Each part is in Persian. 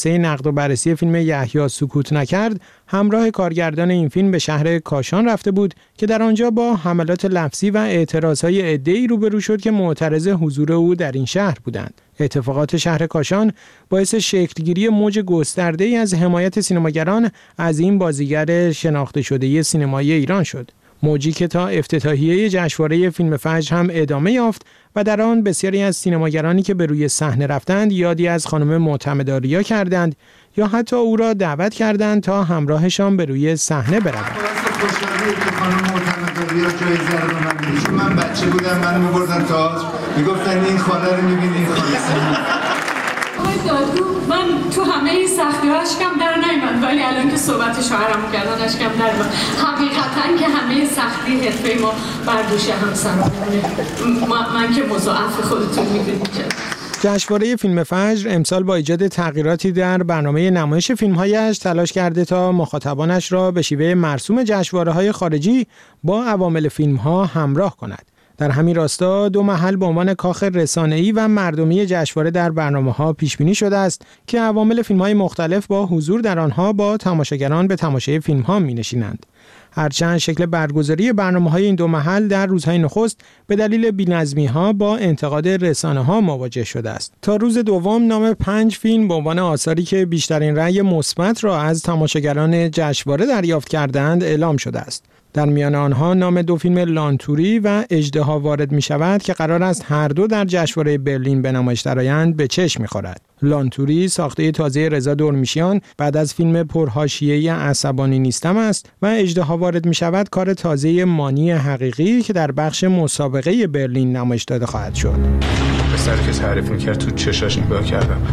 جلسه نقد و بررسی فیلم یحیی سکوت نکرد همراه کارگردان این فیلم به شهر کاشان رفته بود که در آنجا با حملات لفظی و اعتراضهای عده‌ای روبرو شد که معترض حضور او در این شهر بودند. اتفاقات شهر کاشان باعث شکلگیری موج گسترده‌ای از حمایت سینماگران از این بازیگر شناخته شده سینمایی ایران شد. موجی که تا افتتاحیه جشنواره فیلم فجر هم ادامه یافت و در آن بسیاری از سینماگرانی که به روی صحنه رفتند یادی از خانم معتمدآریا کردند یا حتی او را دعوت کردند تا همراهشان به روی صحنه بروند. خوشحالیه که خانم معتمدآریا جایزه رو به من میدن. چون من بچه بودم منو می‌بردن تئاتر میگفتن این خانه رو می‌بینی این خانه. دادگو من تو همه این سختی‌ها اشکم در نیامد، ولی الان که صحبت شوهرم کردن اشکم در اومد. حقیقتاً که همه سختی حرفه ما بر دوش همسرمونه. من که مضاعف خودتون می‌دونید که جشنواره فیلم فجر امسال با ایجاد تغییراتی در برنامه نمایش فیلم‌هایش تلاش کرده تا مخاطبانش را به شیوه مرسوم جشنواره‌های خارجی با عوامل فیلم‌ها همراه کند. در همین راستا دو محل به عنوان کاخ رسانه‌ای و مردمی جشنواره در برنامه‌ها پیش بینی شده است که عوامل فیلم‌های مختلف با حضور در آنها با تماشاگران به تماشای فیلم‌ها می‌نشینند. هرچند شکل برگزاری برنامه‌های این دو محل در روزهای نخست به دلیل بی‌نظمی‌ها با انتقاد رسانه‌ها مواجه شده است. تا روز دوم نام 5 فیلم به عنوان آثاری که بیشترین رأی مثبت را از تماشاگران جشنواره دریافت کردند اعلام شده است. در میان آنها نام 2 فیلم لانتوری و اژدها وارد می شود که قرار است هر دو در جشنواره برلین به نمایش درآیند به چشم می خورد. لانتوری ساخته تازه رضا دورمیشیان بعد از فیلم پرحاشیه‌ای عصبانی نیستم است و اژدها وارد می شود کار تازه مانی حقیقی که در بخش مسابقه برلین نمایش داده خواهد شد. پسر که تعریف می‌کرد تو چشاش نگاه کردم.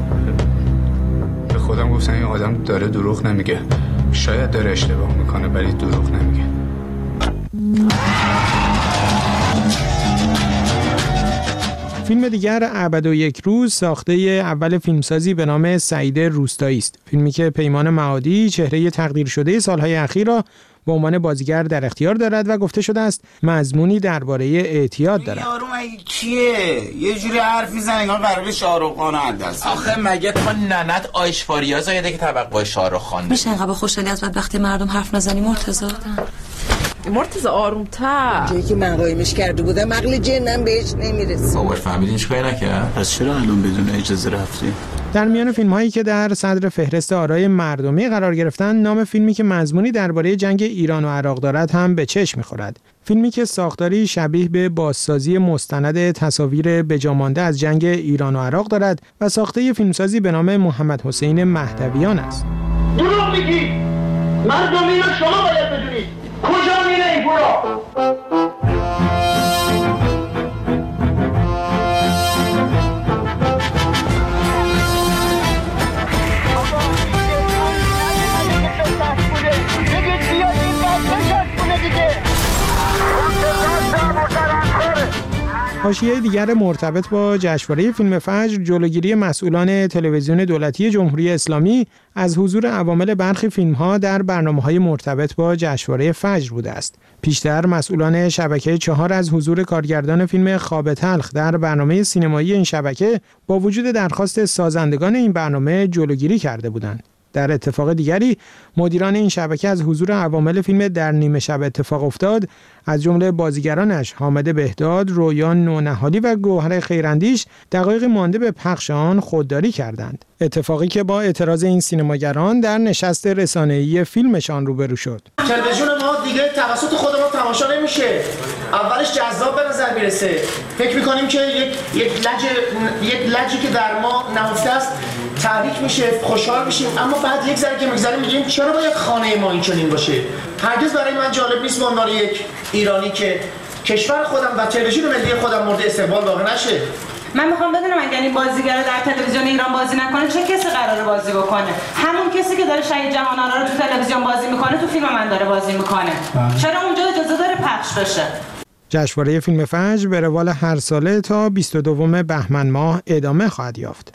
به خودم گفتم این آدم داره دروغ نمیگه. شاید داره اشتباه میکنه ولی دروغ نمیگه. فیلم دیگر ابد و یک روز ساخته اول فیلمسازی به نام سعید روستایی است. فیلمی که پیمان معادی چهره تقدیر شده سالهای اخیر را به عنوان بازیگر در اختیار دارد و گفته شده است مضمونی درباره اعتیاد دارد. یارو مگه کیه؟ یه جوری حرف میزنه انگار قراره شاهرخ خان انداز. آخه مگه تو ننت آیشواریا زایده که توقع شاهرخ خان میشه انقدر خوشحالی از وقتی مردم حرف نزنی مرتضی آروم‌تر. جایی که من قایمش کرده بودم عقل جنم بهش نمیرسه. بابا فهمیدین چیکار نکرد؟ پس چرا الان بدون اجازه رفتی؟ در میان فیلم‌هایی که در صدر فهرست آرای مردمی قرار گرفتن نام فیلمی که مضمونی درباره جنگ ایران و عراق دارد هم به چشم می‌خورد. فیلمی که ساختاری شبیه به بازسازی مستند تصاویر بجامانده از جنگ ایران و عراق دارد و ساخته فیلمسازی به نام محمد حسین مهدویان است. دروغ میگی. مردم اینا شما باید بدونید. کجا میره این پولا؟ حاشیه دیگر مرتبط با جشنواره فیلم فجر جلوگیری مسئولان تلویزیون دولتی جمهوری اسلامی از حضور عوامل برخی فیلم‌ها در برنامه‌های مرتبط با جشنواره فجر بوده است. پیشتر مسئولان شبکه 4 از حضور کارگردان فیلم خواب تلخ در برنامه سینمایی این شبکه با وجود درخواست سازندگان این برنامه جلوگیری کرده بودند. در اتفاق دیگری مدیران این شبکه از حضور عوامل فیلم در نیمه شب اتفاق افتاد از جمله بازیگرانش حامد بهداد، رویان نونهالی و گوهر خیراندیش دقایق مانده به پخش آن خودداری کردند. اتفاقی که با اعتراض این سینماگران در نشست رسانه‌ای فیلمشان روبرو شد. تلویزیون ما دیگه توسط خودمون تماشا نمیشه. اولش جذاب به نظر میرسه. فکر می‌کنیم که یک لجی که در ما نهفته است تحریک میشه، خوشحال میشیم، اما بعد یک ذره که میگذره میگیم چرا باید خانه ما این چنین باشه؟ هرگز برای من جالب نیست به عنوان یک ایرانی که کشور خودم و تلویزیون ملی خودم مورد استقبال واقع نشه. من میخوام بدونم اگر این بازیگر در تلویزیون ایران بازی نکنه چه کسی قراره بازی بکنه؟ همون کسی که داره شهید جهان‌آرا رو تو تلویزیون بازی میکنه تو فیلم من داره بازی میکنه. چرا اونجا اجازه داره پخش بشه؟ جشنواره فیلم فجر به روال هر ساله تا 22 بهمن ماه ادامه خواهد یافت.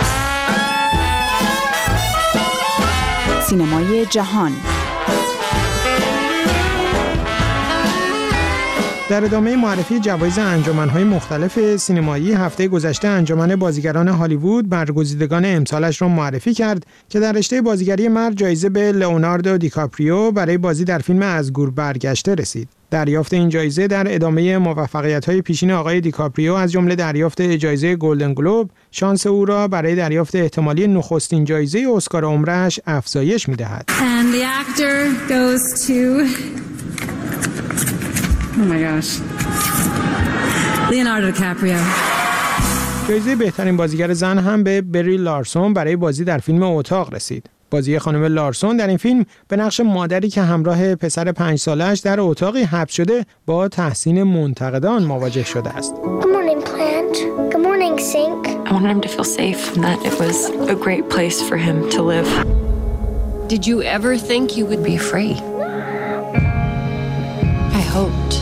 سینمای جهان در ادامه معرفی جوایز انجمن‌های مختلف سینمایی، هفته گذشته انجمن بازیگران هالیوود برگزیدگان امسالش را معرفی کرد که در رشته بازیگری مرد جایزه به لئوناردو دیکاپریو برای بازی در فیلم از گور برگشته رسید. دریافت این جایزه در ادامه موفقیت‌های پیشین آقای دیکاپریو از جمله دریافت جایزه گلدن گلوب، شانس او را برای دریافت احتمالی نخستین جایزه اسکار عمرش افزایش می‌دهد. And the actor goes to Oh my gosh. Leonardo DiCaprio. جایزه بهترین بازیگر زن هم به بری لارسون برای بازی در فیلم اتاق رسید. بازی خانم لارسون در این فیلم به نقش مادری که همراه پسر 5 سالش در اتاقی حبس شده با تحسین منتقدان مواجه شده است. Good morning, plant. Good morning, sink. I wanted him to feel safe and that it was a great place for him to live. Did you ever think you would be free? I hoped.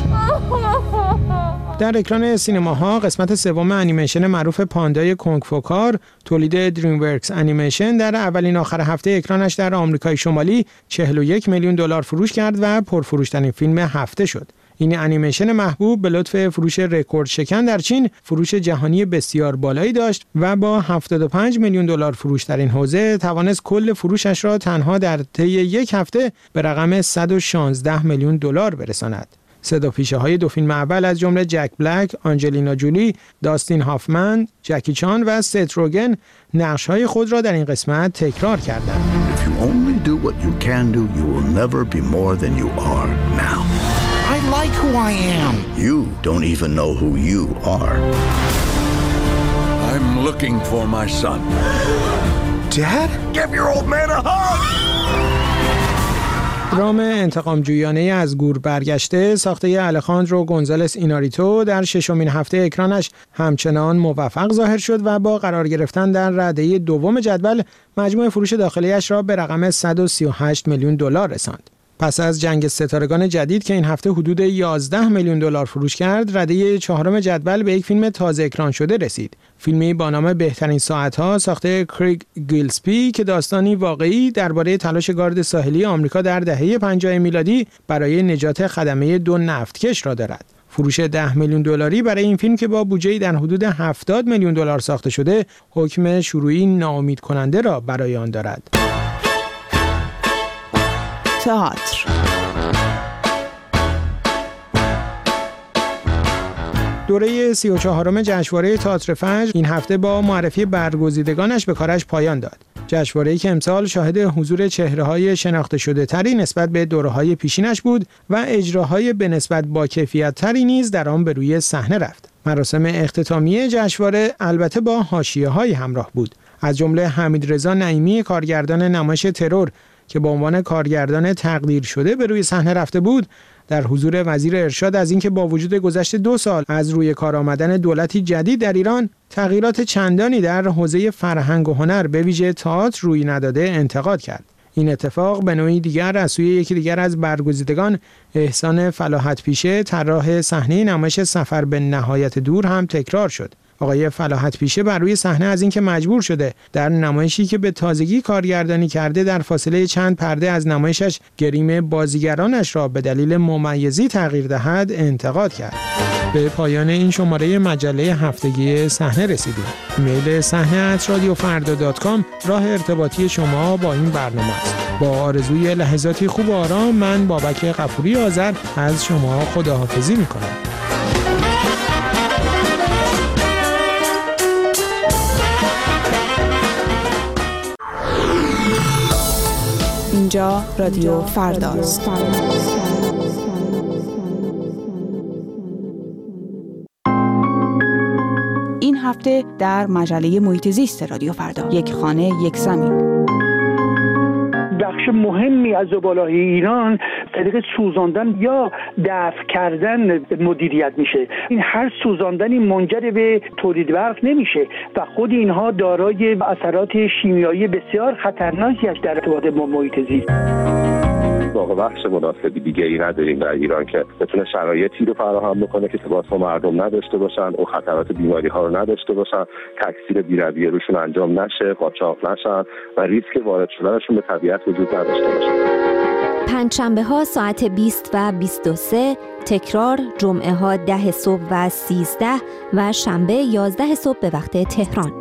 در اکران سینماها قسمت سوم انیمیشن معروف پاندای کنگ فو کار تولید دریم ورکس انیمیشن در اولین آخر هفته اکرانش در آمریکای شمالی 41 میلیون دلار فروش کرد و پرفروشترین فیلم هفته شد. این انیمیشن محبوب به لطف فروش رکورد شکن در چین فروش جهانی بسیار بالایی داشت و با 75 میلیون دلار فروش در این حوزه توانست کل فروشش را تنها در طی یک هفته به رقم 116 میلیون دلار برساند. صداپیشه‌های دو فیلم اول از جمله جک بلک، آنجلینا جولی، داستین هافمن، جکی چان و ست روگن نقش‌های خود را در این قسمت تکرار کردند. If you only do what you can do, you will never be more than you are now. I like who I am. You don't even know who you are. I'm looking for my son. Dad? Give your old man a hug! درام انتقام جویانه از گور برگشته ساخته الخاندرو گونزالس ایناریتو در ششمین هفته اکرانش همچنان موفق ظاهر شد و با قرار گرفتن در رده دوم جدول مجموع فروش داخلیش را به رقم 138 میلیون دلار رساند. پس از جنگ ستارگان جدید که این هفته حدود 11 میلیون دلار فروش کرد، رده چهارم جدول به یک فیلم تازه اکران شده رسید. فیلمی با نام بهترین ساعت‌ها ساخته کریگ گیلسپی که داستانی واقعی درباره تلاش گارد ساحلی آمریکا در دهه 50 میلادی برای نجات خدمه 2 نفتکش را دارد. فروش 10 میلیون دلاری برای این فیلم که با بودجه‌ای در حدود 70 میلیون دلار ساخته شده، حکم شروعی ناامید کننده را برای آن دارد. تئاتر. دوره 34م جشنواره تئاتر فجر این هفته با معرفی برگزیدگانش به کارش پایان داد. جشنواره‌ای که امسال شاهد حضور چهره‌های شناخته شده تری نسبت به دوره‌های پیشینش بود و اجراهای به نسبت با کیفیت تری نیز در آن به روی صحنه رفت. مراسم اختتامیه جشنواره البته با حاشیه‌های همراه بود. از جمله حمیدرضا نعیمی کارگردان نمایش ترور که به عنوان کارگردان تقدیر شده به روی صحنه رفته بود، در حضور وزیر ارشاد از اینکه با وجود گذشت 2 سال از روی کار آمدن دولتی جدید در ایران تغییرات چندانی در حوزه فرهنگ و هنر به ویژه تئاتر روی نداده انتقاد کرد. این اتفاق به نوعی دیگر از سوی یکی دیگر از برگزیدگان احسان فلاحت پیشه طراح صحنه نمایش سفر به نهایت دور هم تکرار شد. آقای فلاحت پیشه بر روی صحنه از اینکه مجبور شده در نمایشی که به تازگی کارگردانی کرده در فاصله چند پرده از نمایشش گریم بازیگرانش را به دلیل ممیزی تغییر دهد انتقاد کرد. به پایان این شماره مجله هفتگی صحنه رسیدیم. ایمیل صحنه@radiofarda.com راه ارتباطی شما با این برنامه است. با آرزوی لحظاتی خوب و آرام، من بابک غفوری آذر از شما خداحافظی می‌کنم. اینجا رادیو فرداست. این هفته در مجله محیط زیست رادیو فردا، یک خانه یک زمین. بخش مهمی از زباله‌های ایران طریق سوزاندن یا دفع کردن مدیریت میشه. این هر سوزاندنی منجر به تولید برق نمیشه و خود اینها دارای اثرات شیمیایی بسیار خطرناکی است در ارتباط با محیط زیست. واقعا بخش مناسبی دیگری نداریم در ایران که بتونه شرایطی رو فراهم بکنه که تباس با مردم نداشته باشن و خطرات بیماری ها رو نداشته باشن، تکثیر بی‌رویه روشون انجام نشه، قاچاق نشن و ریسک وارد شدنشون به طبیعت وجود نداشته باشه. پنجشنبه ها ساعت 20 و 23، تکرار جمعه ها 10 صبح و 13 و شنبه 11 صبح به وقت تهران.